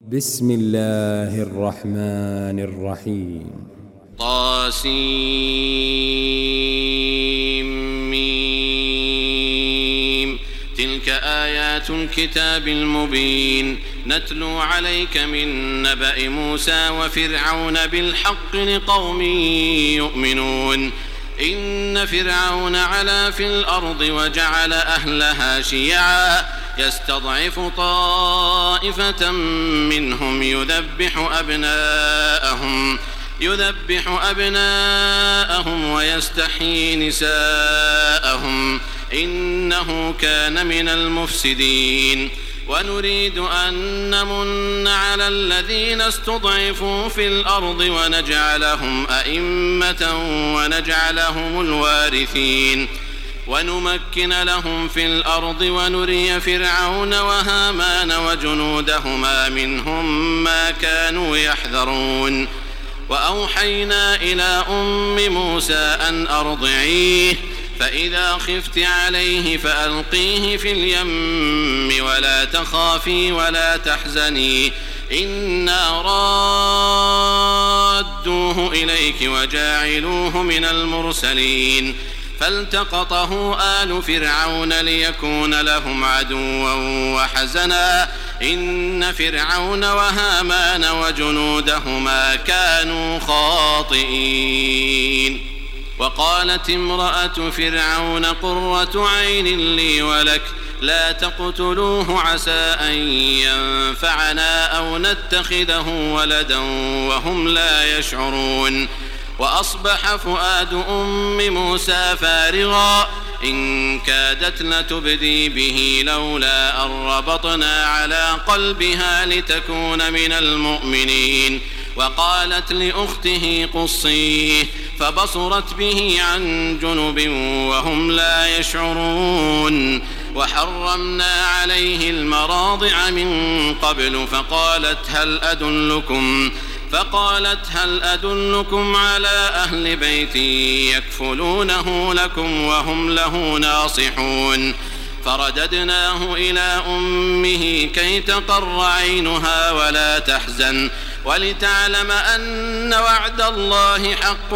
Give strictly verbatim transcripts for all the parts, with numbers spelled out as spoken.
بسم الله الرحمن الرحيم. طاسيم. تلك آيات الكتاب المبين نتلو عليك من نبأ موسى وفرعون بالحق لقوم يؤمنون. إن فرعون علا في الأرض وجعل أهلها شيعا يستضعف طائفة منهم يذبح أبناءهم يذبح أبناءهم ويستحيي نساءهم إنه كان من المفسدين. ونريد أن نمن على الذين استضعفوا في الأرض ونجعلهم أئمة ونجعلهم الوارثين ونمكن لهم في الأرض ونري فرعون وهامان وجنودهما منهم ما كانوا يحذرون. وأوحينا إلى أم موسى أن أرضعيه فإذا خفت عليه فألقيه في اليم ولا تخافي ولا تحزني إنا رادوه إليك وجاعلوه من المرسلين. فالتقطه آل فرعون ليكون لهم عدوا وحزنا إن فرعون وهامان وجنودهما كانوا خاطئين. وقالت امرأة فرعون قرة عين لي ولك لا تقتلوه عسى أن ينفعنا أو نتخذه ولدا وهم لا يشعرون. وأصبح فؤاد أم موسى فارغا إن كادت لتبدي به لولا أن ربطنا على قلبها لتكون من المؤمنين. وقالت لأخته قصيه فبصرت به عن جنب وهم لا يشعرون. وحرمنا عليه المراضع من قبل فقالت هل أدلكم فقالت هل أدلكم على أهل بيت يكفلونه لكم وهم له ناصحون. فرددناه إلى أمه كي تقر عينها ولا تحزن ولتعلم أن وعد الله حق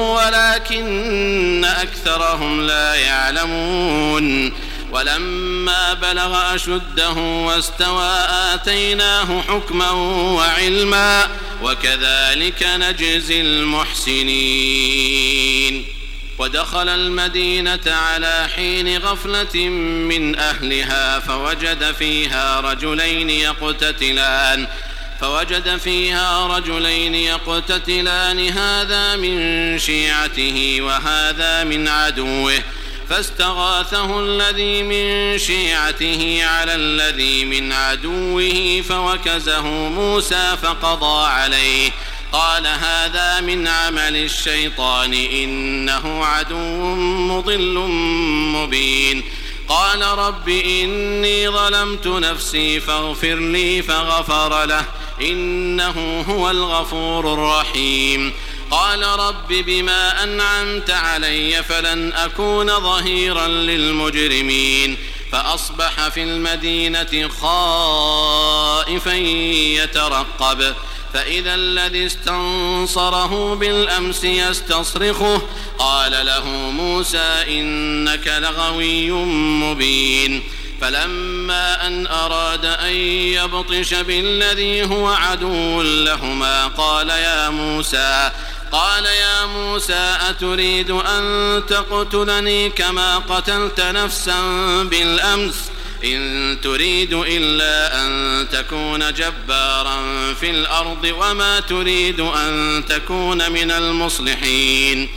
ولكن أكثرهم لا يعلمون. ولما بلغ أشده واستوى آتيناه حكما وعلما وكذلك نجزي المحسنين. ودخل المدينة على حين غفلة من أهلها فوجد فيها رجلين يقتتلان فوجد فيها رجلين يقتتلان هذا من شيعته وهذا من عدوه فاستغاثه الذي من شيعته على الذي من عدوه فوكزه موسى فقضى عليه قال هذا من عمل الشيطان إنه عدو مضل مبين. قال رب إني ظلمت نفسي فاغفر لي فغفر له إنه هو الغفور الرحيم. قال رب بما أنعمت علي فلن أكون ظهيرا للمجرمين. فأصبح في المدينة خائفا يترقب فإذا الذي استنصره بالأمس يستصرخه قال له موسى إنك لغوي مبين. فلما أن أراد أن يبطش بالذي هو عدو لهما قال يا موسى قال يا موسى أتريد أن تقتلني كما قتلت نفسا بالأمس إن تريد إلا أن تكون جبارا في الأرض وما تريد أن تكون من المصلحين.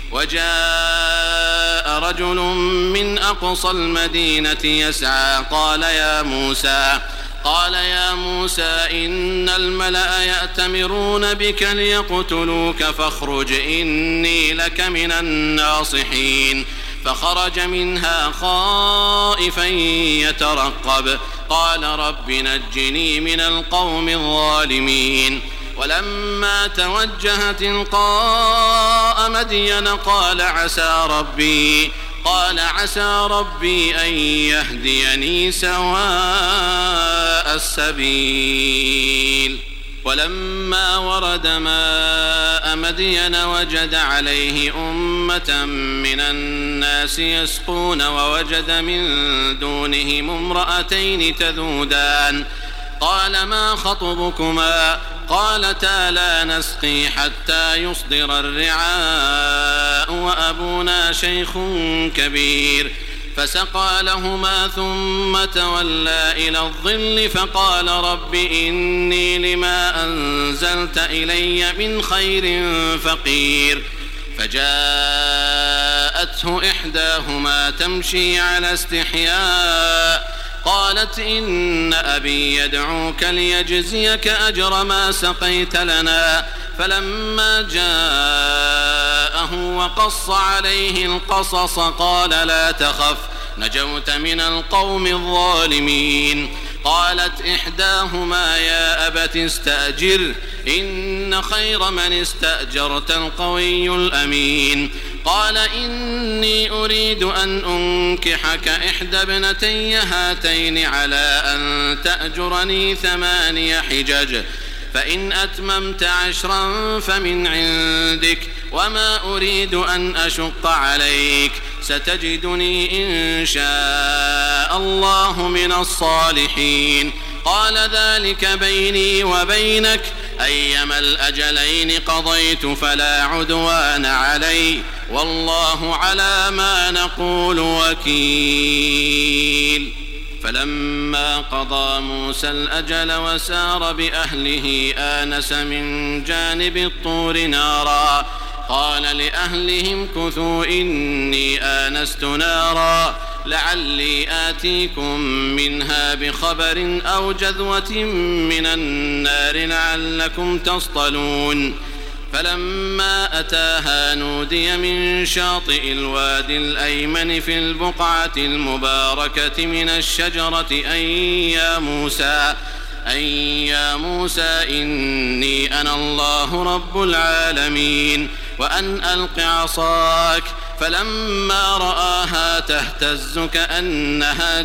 وجاء رجل من أقصى المدينة يسعى قال يا موسى قال يا موسى إن الملأ يأتمرون بك ليقتلوك فاخرج إني لك من الناصحين. فخرج منها خائفا يترقب قال رب نجني من القوم الظالمين. ولما توجه تلقاء مدين قال عسى ربي قال عسى ربي أن يهديني سواء السبيل. ولما ورد ماء مدين وجد عليه أمة من الناس يسقون ووجد من دونهم امرأتين تذودان قال ما خطبكما قالتا لا نسقي حتى يصدر الرعاء وأبونا شيخ كبير فسقى لهما ثم تولى إلى الظل فقال رب إني لما أنزلت إلي من خير فقير فجاءته إحداهما تمشي على استحياء قالت إن أبي يدعوك ليجزيك أجر ما سقيت لنا فلما جاءه وقص عليه القصص قال لا تخف نجوت من القوم الظالمين قالت إحداهما يا أبت استأجر إن خير من استأجرت القوي الأمين قال إني أريد أن أنكحك إحدى ابنتي هاتين على أن تأجرني ثماني حجج فإن أتممت عشرا فمن عندك وما أريد أن أشق عليك ستجدني إن شاء الله من الصالحين قال ذلك بيني وبينك أيما الأجلين قضيت فلا عدوان علي والله على ما نقول وكيل فلما قضى موسى الأجل وسار بأهله آنس من جانب الطور نارا قال لأهلهم كثوا إني آنست نارا لعلي آتيكم منها بخبر أو جذوة من النار لعلكم تصطلون فلما أتاها نودي من شاطئ الوادي الأيمن في البقعة المباركة من الشجرة أن يا موسى أن يا موسى إني أنا الله رب العالمين وأن ألق عصاك فلما رآها تهتز كأنها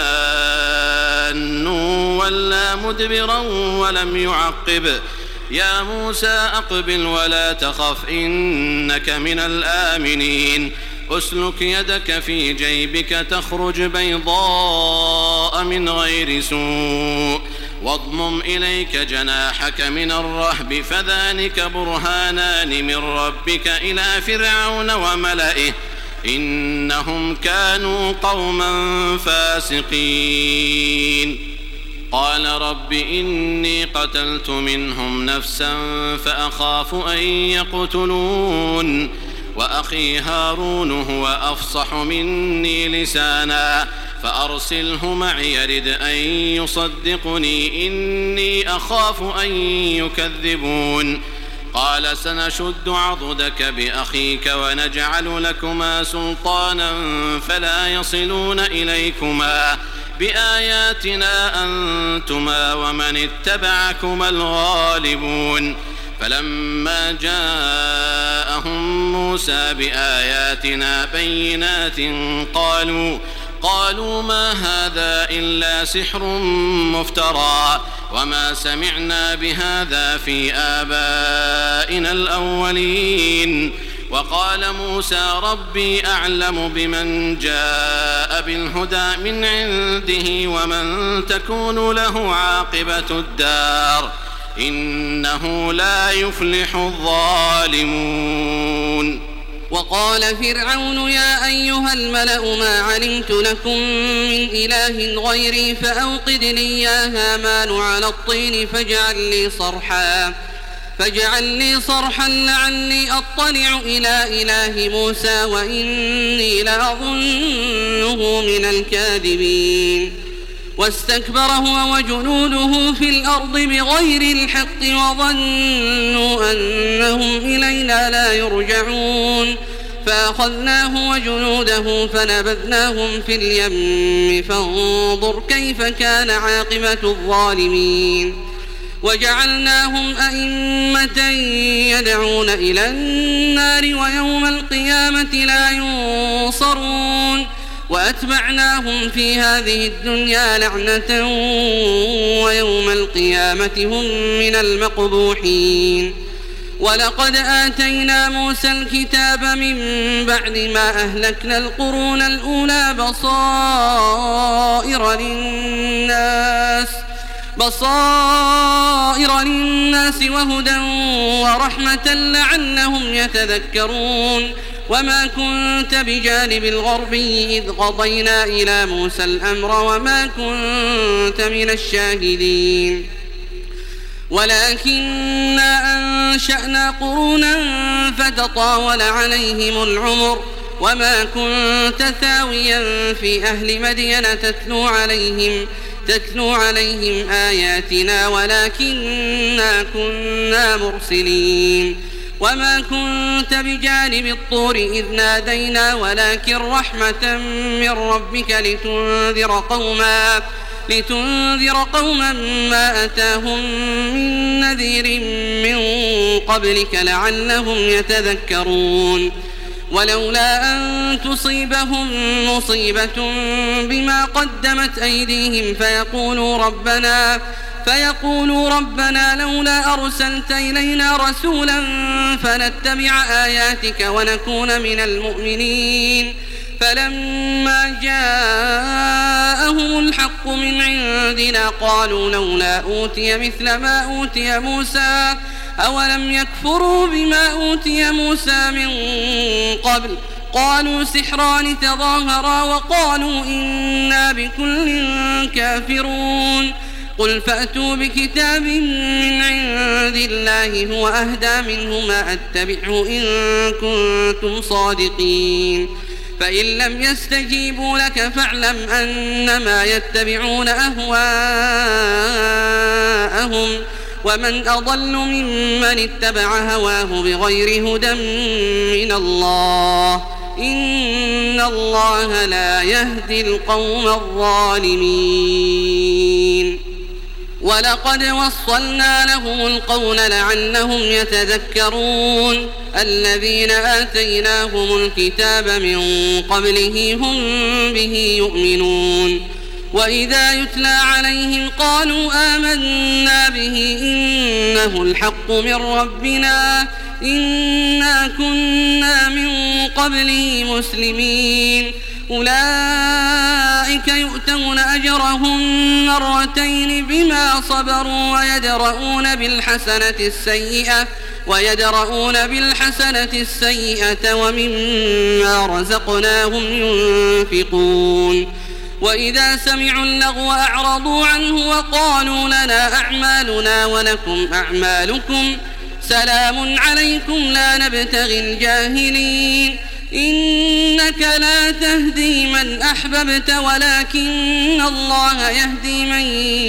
جان ولا مدبرا ولم يعقب يا موسى أقبل ولا تخف إنك من الآمنين أسلك يدك في جيبك تخرج بيضاء من غير سوء واضمم إليك جناحك من الرهب فذلك برهانان من ربك إلى فرعون وملئه إنهم كانوا قوما فاسقين قال رب إني قتلت منهم نفسا فأخاف أن يقتلون وأخي هارون هو أفصح مني لسانا فأرسله معي يرد أن يصدقني إني أخاف أن يكذبون قال سنشد عضدك بأخيك ونجعل لكما سلطانا فلا يصلون إليكما بآياتنا أنتما ومن اتبعكما الغالبون فلما جاءهم موسى بآياتنا بينات قالوا قالوا ما هذا إلا سحر مفترى وما سمعنا بهذا في آبائنا الأولين وقال موسى ربي أعلم بمن جاء بالهدى من عنده ومن تكون له عاقبة الدار إنه لا يفلح الظالمون وقال فرعون يا أيها الملأ ما علمت لكم من إله غيري فأوقد لي يا هامان على الطين فاجعل لي صرحا فاجعل لي صرحا لعلي أطلع إلى إله موسى وإني لأظنه من الكاذبين واستكبر هو وجنوده في الأرض بغير الحق وظنوا أنهم إلينا لا يرجعون فأخذناه وجنوده فنبذناهم في اليم فانظر كيف كان عاقبة الظالمين وجعلناهم أئمة يدعون إلى النار ويوم القيامة لا ينصرون وأتبعناهم في هذه الدنيا لعنة ويوم القيامة هم من المقبوحين. ولقد آتينا موسى الكتاب من بعد ما أهلكنا القرون الأولى بصائر للناس بصائر للناس وهدى ورحمة لعلهم يتذكرون. وما كنت بجانب الغربي إذ قضينا إلى موسى الأمر وما كنت من الشاهدين ولكننا أنشأنا قرونا فتطاول عليهم العمر وما كنت ثاويا في أهل مدين تتلو عليهم تتلو عليهم آياتنا ولكننا كنا مرسلين. وما كنت بجانب الطور إذ نادينا ولكن رحمة من ربك لتنذر قوما لتنذر قوما ما أتاهم من نذير من قبلك لعلهم يتذكرون. ولولا أن تصيبهم مصيبة بما قدمت أيديهم فيقولوا ربنا فيقولوا ربنا لولا أرسلت إلينا رسولا فنتبع آياتك ونكون من المؤمنين. فلما جاءهم الحق من عندنا قالوا لولا أوتي مثل ما أوتي موسى أولم يكفروا بما أوتي موسى من قبل قالوا سحران تظاهرا وقالوا إنا بكل كافرون. قل فأتوا بكتاب من عند الله هو أهدى منه ما أتبعه إن كنتم صادقين. فإن لم يستجيبوا لك فاعلم أنما يتبعون أهواءهم ومن أضل ممن اتبع هواه بغير هدى من الله إن الله لا يهدي القوم الظالمين. ولقد وصلنا لهم القول لعلهم يتذكرون. الذين آتيناهم الكتاب من قبله هم به يؤمنون. وإذا يتلى عليهم قالوا آمنا به إنه الحق من ربنا إنا كنا من قبله مسلمين. أولئك يؤتون أجرهم مرتين بما صبروا ويدرؤون بالحسنة السيئة ويدرؤون بالحسنة السيئة ومما رزقناهم ينفقون. وإذا سمعوا اللغو أعرضوا عنه وقالوا لنا أعمالنا ولكم أعمالكم سلام عليكم لا نبتغي الجاهلين. إنك لا تهدي من أحببت ولكن الله يهدي من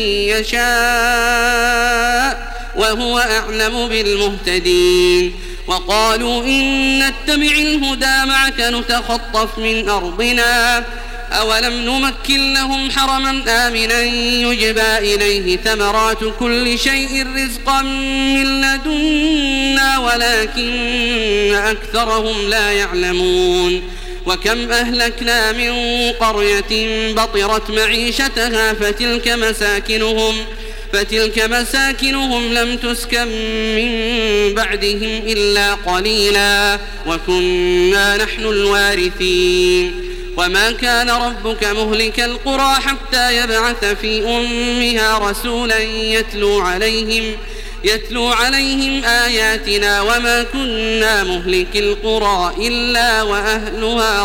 يشاء وهو أعلم بالمهتدين. وقالوا إن نتبع الهدى معك نتخطف من أرضنا أولم نمكن لهم حرما آمنا يجبى إليه ثمرات كل شيء رزقا من لدنا ولكن أكثرهم لا يعلمون. وكم أهلكنا من قرية بطرت معيشتها فتلك مساكنهم فتلك مساكنهم لم تسكن من بعدهم إلا قليلا وكنا نحن الوارثين. وما كان ربك مهلك القرى حتى يبعث في أمها رسولا يتلو عليهم يتلو عليهم آياتنا وما كنا مهلك القرى إلا وأهلها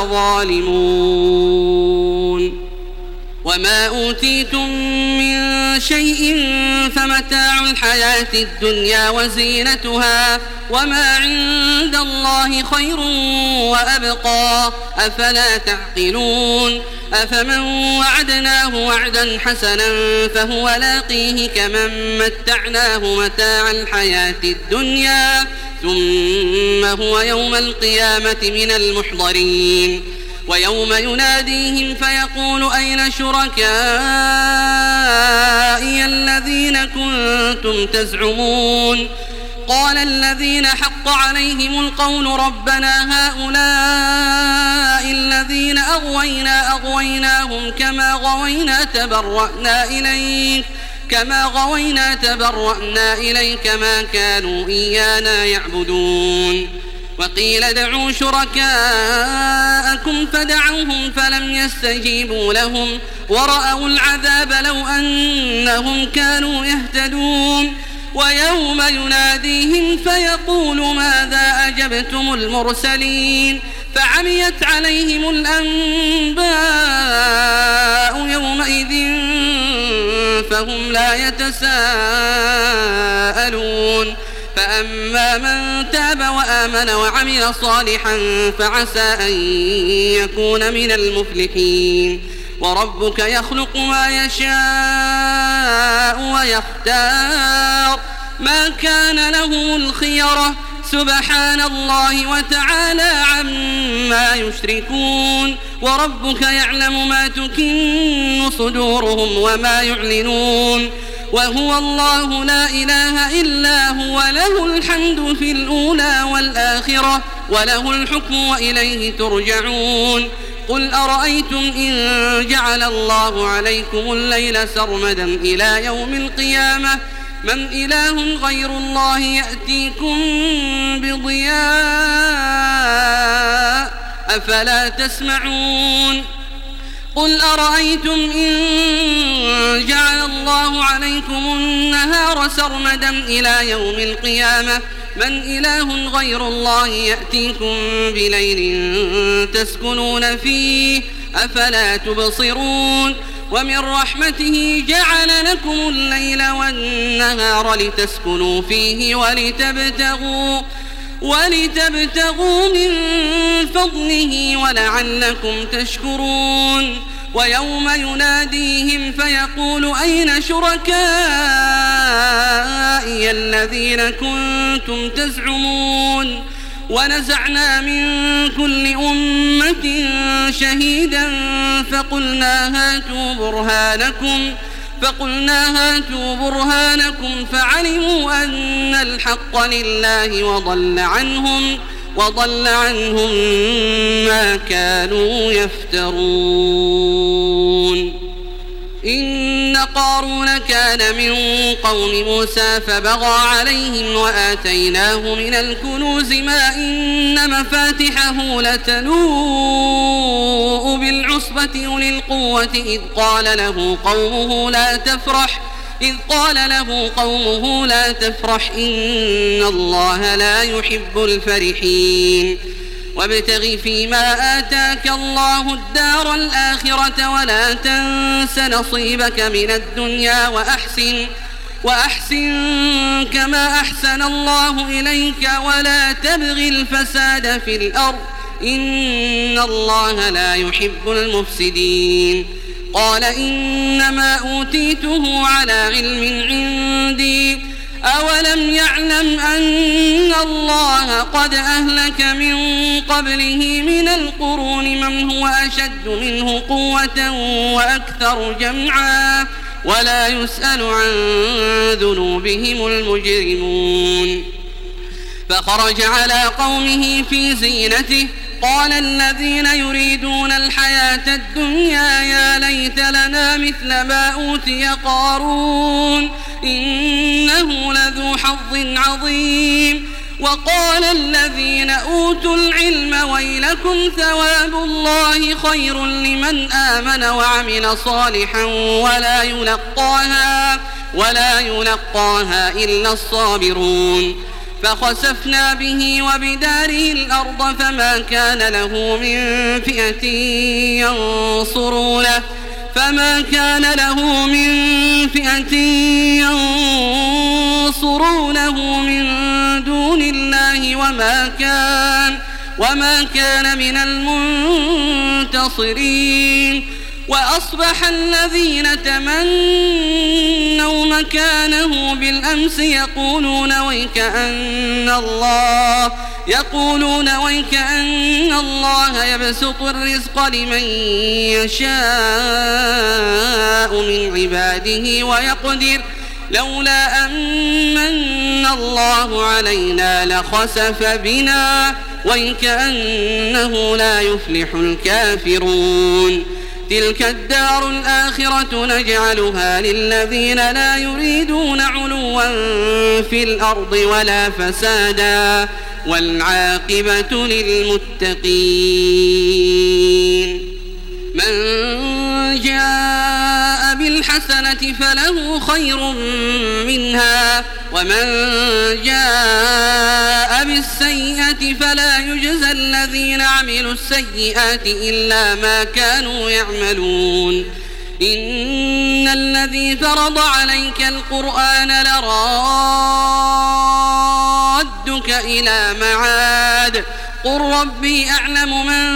ظالمون. وما أوتيتم من شيء فمتاع الحياة الدنيا وزينتها وما عند الله خير وأبقى أفلا تعقلون. أفمن وعدناه وعدا حسنا فهو لاقيه كمن متعناه متاع الحياة الدنيا ثم هو يوم القيامة من المحضرين. ويوم يناديهم فيقول أين شركائي الذين كنتم تزعمون قال الذين حق عليهم القول ربنا هؤلاء الذين أغوينا أغويناهم كما غوينا تبرأنا إليك كما غوينا تبرأنا إليك ما كانوا إيانا يعبدون وقيل ادعوا شركاءكم فدعوهم فلم يستجيبوا لهم ورأوا العذاب لو أنهم كانوا يهتدون ويوم يناديهم فيقول ماذا أجبتم المرسلين فعميت عليهم الأنباء يومئذ فهم لا يتساءلون فأما من تاب وآمن وعمل صالحا فعسى أن يكون من المفلحين وربك يخلق ما يشاء ويختار ما كان لهم الخيرة سبحان الله وتعالى عما يشركون وربك يعلم ما تكن صدورهم وما يعلنون وهو الله لا إله إلا هو له الحمد في الأولى والآخرة وله الحكم وإليه ترجعون قل أرأيتم إن جعل الله عليكم الليل سرمدا إلى يوم القيامة من إله غير الله يأتيكم بضياء أفلا تسمعون قل أرأيتم إن جعل الله عليكم النهار سرمدا إلى يوم القيامة من إله غير الله يأتيكم بليل تسكنون فيه أفلا تبصرون ومن رحمته جعل لكم الليل والنهار لتسكنوا فيه ولتبتغوا ولتبتغوا من فضله ولعلكم تشكرون ويوم يناديهم فيقول أين شركائي الذين كنتم تزعمون ونزعنا من كل أمة شهيدا فقلنا هاتوا برهانكم فقلنا هاتوا برهانكم فعلموا أن الحق لله وضل عنهم وضل عنهم ما كانوا يفترون إن قارون كان من قوم موسى فبغى عليهم وآتيناه من الكنوز ما إن مفاتحه لتنوء بالعصبة أولي القوة إذ قال له قومه لا تفرح إذ قال له قومه لا تفرح إن الله لا يحب الفرحين وابتغ فيما آتاك الله الدار الآخرة ولا تنس نصيبك من الدنيا وأحسن وأحسن كما أحسن الله إليك ولا تبغ الفساد في الأرض إن الله لا يحب المفسدين قال إنما أوتيته على علم عندي أولم يعلم أن الله قد أهلك من قبله من القرون من هو أشد منه قوة وأكثر جمعا ولا يسأل عن ذنوبهم المجرمون فخرج على قومه في زينته قال الذين يريدون الحياة الدنيا يا ليت لنا مثل ما أوتي قارون إنه لذو حظ عظيم وقال الذين أوتوا العلم ويلكم ثواب الله خير لمن آمن وعمل صالحا ولا يلقاها ولا يلقاها إلا الصابرون فخسفنا به وبداره الأرض فما كان له من فئة ينصرونه فما كان له من فئة ينصرونه من دون الله وما كان وما كان من المنتصرين وأصبح الذين تمنوا مكانه بالأمس يقولون ويكأن الله يقولون ويكأن الله يبسط الرزق لمن يشاء من عباده ويقدر لولا أن من الله علينا لخسف بنا وكأنه لا يفلح الكافرون تلك الدار الآخرة نجعلها للذين لا يريدون علوا في الأرض ولا فسادا والعاقبة للمتقين من جاء بالحسنة فله خير منها ومن جاء بالسيئة فلا يجزى الذين عملوا السيئات إلا ما كانوا يعملون إن الذي فرض عليك القرآن لرادك إلى معاد قل ربي أعلم من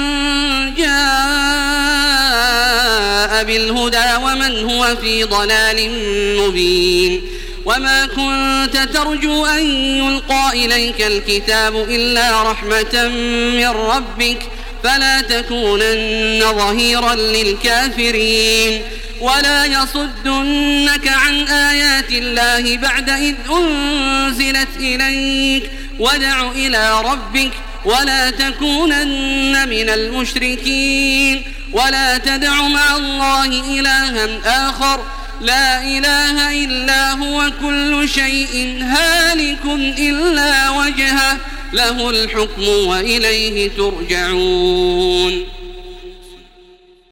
جاء بالهدى ومن هو في ضلال مبين وما كنت ترجو أن يلقى إليك الكتاب إلا رحمة من ربك فلا تكونن ظهيرا للكافرين ولا يصدنك عن آيات الله بعد إذ أنزلت إليك وادع إلى ربك ولا تكونن من المشركين ولا تدع مع الله إلها آخر لا إله إلا هو كل شيء هالك إلا وجهه له الحكم وإليه ترجعون.